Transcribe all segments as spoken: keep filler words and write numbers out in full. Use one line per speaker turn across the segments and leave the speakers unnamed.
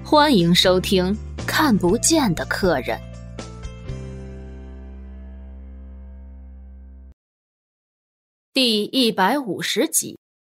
欢迎收听《看不见的客人》第一百五十集。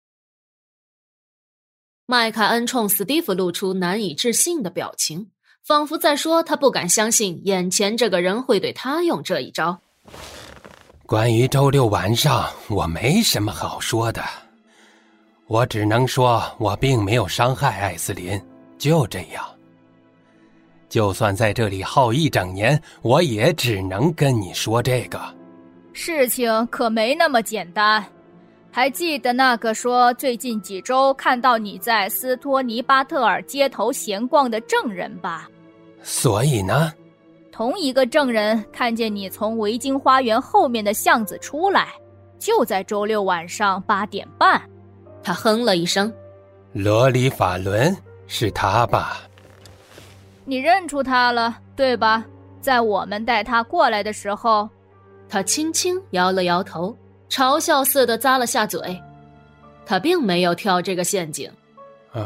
麦凯恩冲史蒂夫露出难以置信的表情，仿佛在说他不敢相信眼前这个人会对他用这一招。
关于周六晚上，我没什么好说的，我只能说我并没有伤害艾斯琳，就这样。就算在这里耗一整年，我也只能跟你说这个。
事情可没那么简单。还记得那个说最近几周看到你在斯托尼巴特尔街头闲逛的证人吧？
所以呢？
同一个证人看见你从维京花园后面的巷子出来，就在周六晚上八点半。
他哼了一声。
罗里法伦，是他吧？
你认出他了，对吧？在我们带他过来的时候。
他轻轻摇了摇头，嘲笑似的咂了下嘴。他并没有跳这个陷阱。
唉，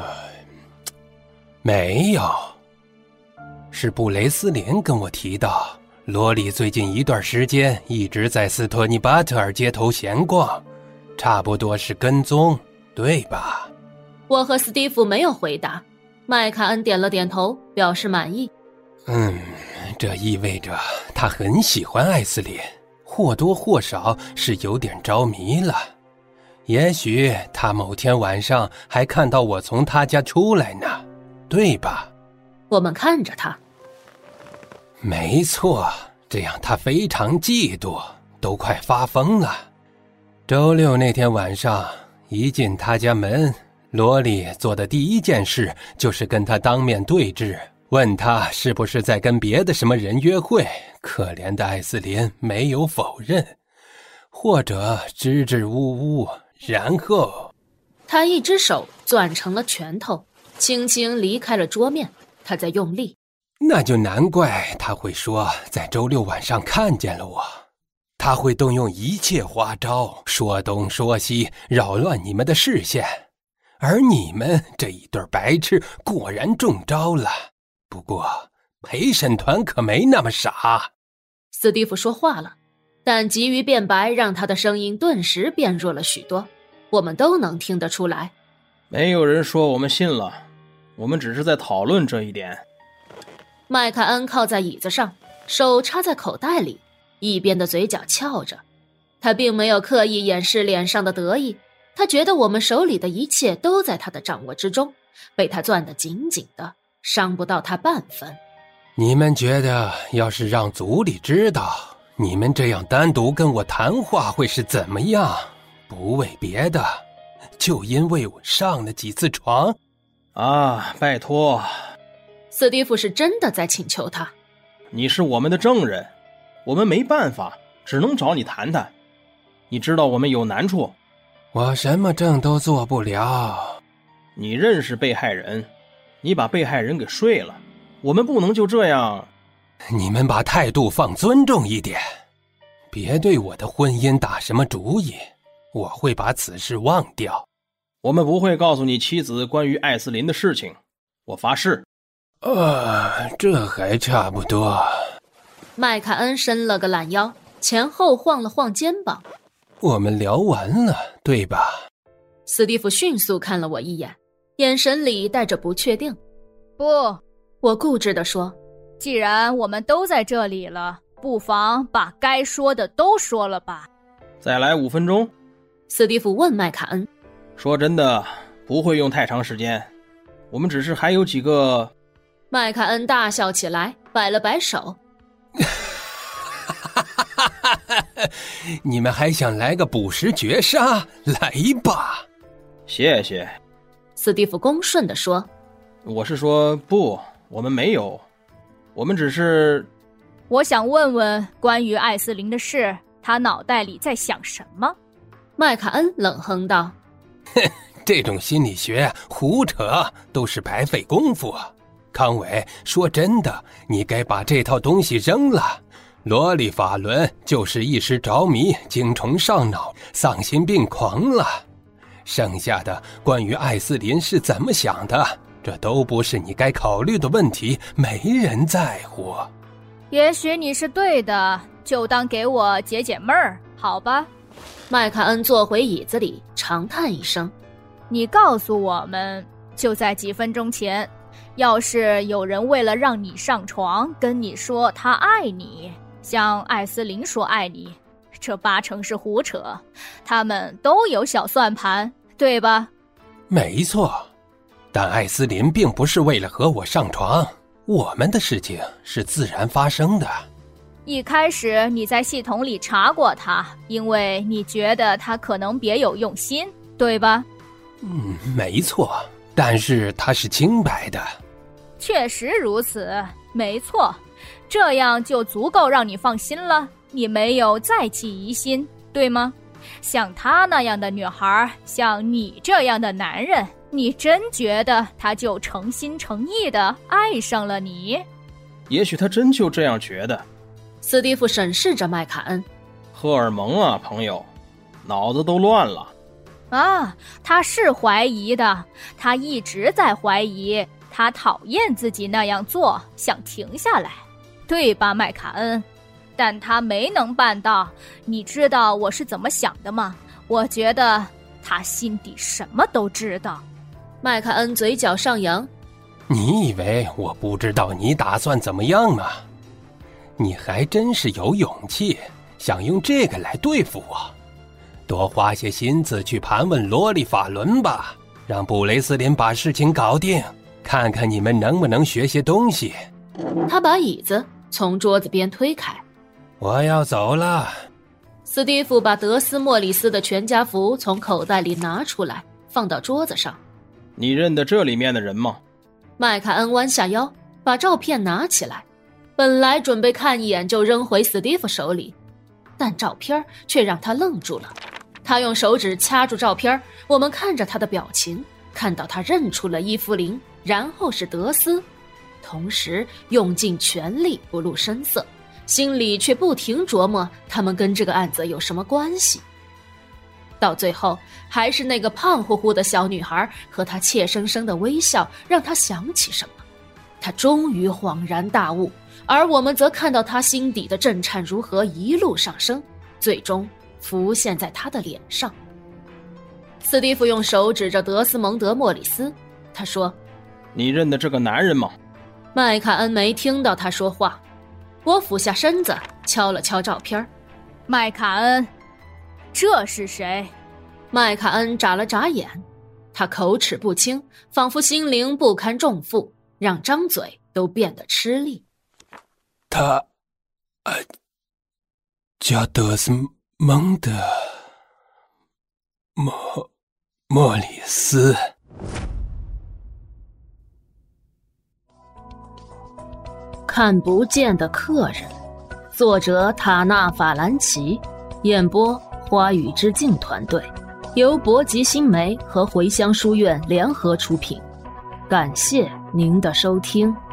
没有。是布雷斯林跟我提到，罗里最近一段时间一直在斯托尼巴特尔街头闲逛，差不多是跟踪，对吧？
我和斯蒂夫没有回答，麦卡恩点了点头，表示满意。
嗯，这意味着他很喜欢艾斯琳，或多或少是有点着迷了。也许他某天晚上还看到我从他家出来呢，对吧？
我们看着他。
没错，这样他非常嫉妒，都快发疯了。周六那天晚上，一进他家门，罗里做的第一件事就是跟他当面对质，问他是不是在跟别的什么人约会。可怜的艾斯琳没有否认，或者支支吾吾，然后
他一只手攥成了拳头，轻轻离开了桌面。他在用力。
那就难怪他会说在周六晚上看见了我。他会动用一切花招，说东说西，扰乱你们的视线。而你们这一对白痴果然中招了。不过陪审团可没那么傻。
斯蒂夫说话了，但急于辩白让他的声音顿时变弱了许多，我们都能听得出来。
没有人说我们信了，我们只是在讨论这一点。
麦凯恩靠在椅子上，手插在口袋里，一边的嘴角翘着。他并没有刻意掩饰脸上的得意，他觉得我们手里的一切都在他的掌握之中，被他攥得紧紧的，伤不到他半分。
你们觉得要是让族里知道你们这样单独跟我谈话会是怎么样？不为别的，就因为我上了几次床。
啊，拜托。
斯蒂夫是真的在请求他。
你是我们的证人，我们没办法，只能找你谈谈。你知道我们有难处。
我什么证都做不了。
你认识被害人，你把被害人给睡了，我们不能就这样。
你们把态度放尊重一点，别对我的婚姻打什么主意，我会把此事忘掉。
我们不会告诉你妻子关于艾斯琳的事情，我发誓。
啊，这还差不多。
麦凯恩伸了个懒腰，前后晃了晃肩膀。
我们聊完了，对吧？
斯蒂夫迅速看了我一眼，眼神里带着不确定。
不，
我固执地说，
既然我们都在这里了，不妨把该说的都说了吧。
再来五分钟。
斯蒂夫问麦凯恩。
说真的，不会用太长时间，我们只是还有几个。
麦凯恩大笑起来，摆了摆手。
你们还想来个捕食绝杀？来吧。
谢谢。
斯蒂夫恭顺地说。
我是说不，我们没有，我们只是……
我想问问关于艾斯琳的事，他脑袋里在想什么？
麦凯恩冷哼道。
哼，这种心理学胡扯，都是白费功夫。康伟，说真的，你该把这套东西扔了。罗里法伦就是一时着迷，精虫上脑，丧心病狂了。剩下的关于艾斯琳是怎么想的， 这都不是你该考虑的问题，没人在乎。
也许你是对的，就当给我解解闷儿，好吧？
麦卡恩坐回椅子里，长叹一声。
你告诉我们，就在几分钟前，要是有人为了让你上床，跟你说他爱你，像艾斯琳说爱你，这八成是胡扯，他们都有小算盘，对吧？
没错，但艾斯琳并不是为了和我上床，我们的事情是自然发生的。
一开始你在系统里查过他，因为你觉得他可能别有用心，对吧？
嗯，没错，但是他是清白的。
确实如此，没错，这样就足够让你放心了，你没有再起疑心，对吗？像她那样的女孩，像你这样的男人，你真觉得他就诚心诚意地爱上了你？
也许他真就这样觉得。
斯蒂夫审视着麦卡恩。
荷尔蒙啊，朋友，脑子都乱了。
啊，他是怀疑的，他一直在怀疑，他讨厌自己那样做，想停下来，对吧，麦卡恩？但他没能办到。你知道我是怎么想的吗？我觉得他心底什么都知道。
麦卡恩嘴角上扬。
你以为我不知道你打算怎么样吗？你还真是有勇气，想用这个来对付我。多花些心思去盘问罗莉法伦吧，让布雷斯林把事情搞定，看看你们能不能学些东西。
他把椅子从桌子边推开。
我要走了。
斯蒂夫把德斯莫里斯的全家福从口袋里拿出来，放到桌子上。
你认得这里面的人吗？
麦卡恩弯下腰，把照片拿起来，本来准备看一眼就扔回史蒂夫手里，但照片却让他愣住了。他用手指掐住照片，我们看着他的表情，看到他认出了伊芙琳，然后是德斯，同时用尽全力不露声色，心里却不停琢磨他们跟这个案子有什么关系。到最后，还是那个胖乎乎的小女孩和她怯生生的微笑让他想起什么，他终于恍然大悟，而我们则看到他心底的震颤如何一路上升，最终浮现在他的脸上。斯蒂夫用手指着德斯蒙德·莫里斯，他说：
你认得这个男人吗？
麦卡恩没听到他说话。我俯下身子敲了敲照片。
麦卡恩，这是谁？
麦卡恩眨了眨眼，他口齿不清，仿佛心灵不堪重负，让张嘴都变得吃力。
他呃叫德斯蒙德莫莫里斯。
看不见的客人，作者塔纳法兰奇，演播花语之境团队，由博吉新媒和茴香书院联合出品，感谢您的收听。